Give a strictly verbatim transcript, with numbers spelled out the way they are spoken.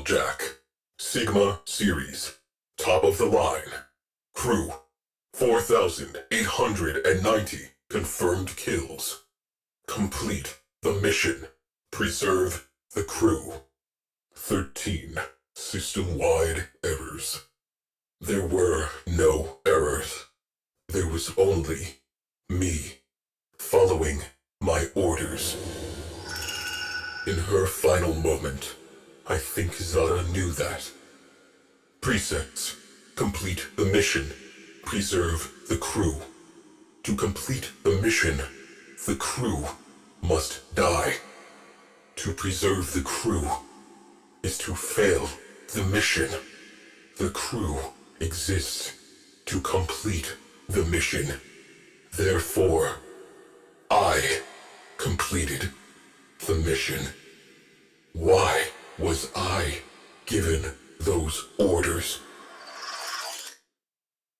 Jack. Sigma Series. Top of the line. Crew. four thousand eight hundred ninety confirmed kills. Complete the mission. Preserve the crew. thirteen system-wide errors. There were no errors. There was only me following my orders. In her final moment, I think Zara knew that. Precepts. Complete the mission. Preserve the crew. To complete the mission, the crew must die. To preserve the crew is to fail the mission. The crew exists to complete the mission. Therefore, I completed the mission. Why was I given those orders?